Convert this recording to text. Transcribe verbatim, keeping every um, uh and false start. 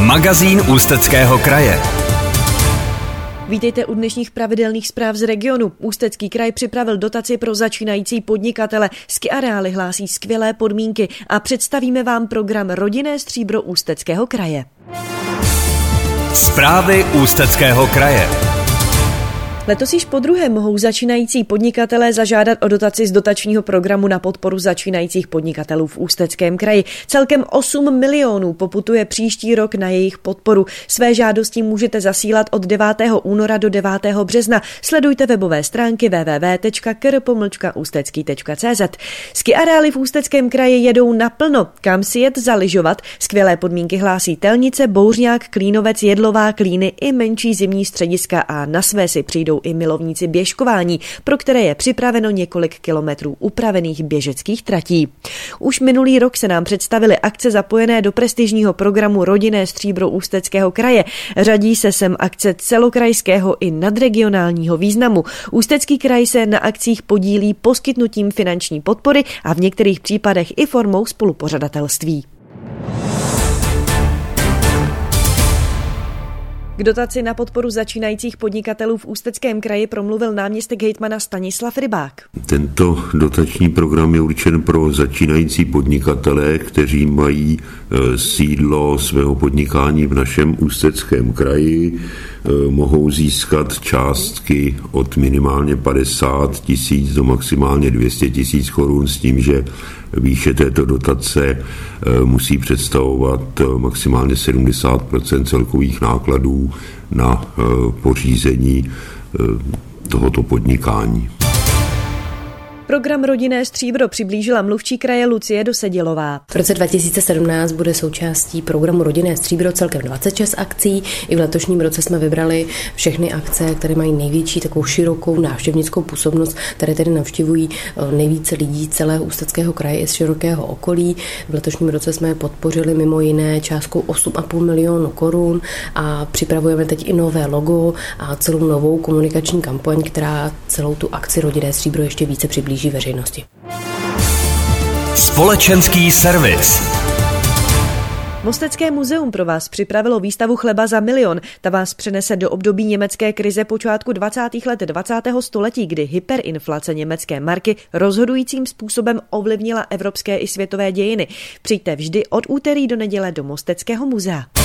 Magazín Ústeckého kraje. Vítejte u dnešních pravidelných zpráv z regionu. Ústecký kraj připravil dotaci pro začínající podnikatele. Ski Areály hlásí skvělé podmínky a představíme vám program Rodinné stříbro Ústeckého kraje. Zprávy Ústeckého kraje. Letos již podruhé mohou začínající podnikatelé zažádat o dotaci z dotačního programu na podporu začínajících podnikatelů v Ústeckém kraji. Celkem osm milionů poputuje příští rok na jejich podporu. Své žádosti můžete zasílat od devátého února do devátého března. Sledujte webové stránky w w w tečka k r pomlčka ústecký tečka c z. Ski Areály v Ústeckém kraji jedou naplno. Kam si jet zalyžovat? Skvělé podmínky hlásí Telnice, Bouřňák, Klínovec, Jedlová, Klíny i menší zimní střediska a na své si přijdou i milovníci běžkování, pro které je připraveno několik kilometrů upravených běžeckých tratí. Už minulý rok se nám představily akce zapojené do prestižního programu Rodinné stříbro Ústeckého kraje. Řadí se sem akce celokrajského i nadregionálního významu. Ústecký kraj se na akcích podílí poskytnutím finanční podpory a v některých případech i formou spolupořadatelství. K dotaci na podporu začínajících podnikatelů v Ústeckém kraji promluvil náměstek hejtmana Stanislav Rybák. Tento dotační program je určen pro začínající podnikatele, kteří mají sídlo svého podnikání v našem Ústeckém kraji. Mohou získat částky od minimálně padesát tisíc do maximálně dvě stě tisíc korun s tím, že výše této dotace musí představovat maximálně sedmdesát procent celkových nákladů na pořízení tohoto podnikání. Program Rodinné stříbro přiblížila mluvčí kraje Lucie Dosedělová. V roce dva tisíce sedmnáct bude součástí programu Rodinné stříbro celkem dvacet šest akcí. I v letošním roce jsme vybrali všechny akce, které mají největší takovou širokou návštěvnickou působnost, které tedy navštěvují nejvíce lidí celého Ústeckého kraje i z širokého okolí. V letošním roce jsme je podpořili mimo jiné částkou osm a půl milionu korun a připravujeme teď i nové logo a celou novou komunikační kampaň, která celou tu akci Rodinné stříbro ještě více přiblíží veřejnosti. Společenský servis. Mostecké muzeum pro vás připravilo výstavu Chleba za milion. Ta vás přenese do období německé krize počátku dvacátých let dvacátého století, kdy hyperinflace německé marky rozhodujícím způsobem ovlivnila evropské i světové dějiny. Přijďte vždy od úterý do neděle do Mosteckého muzea.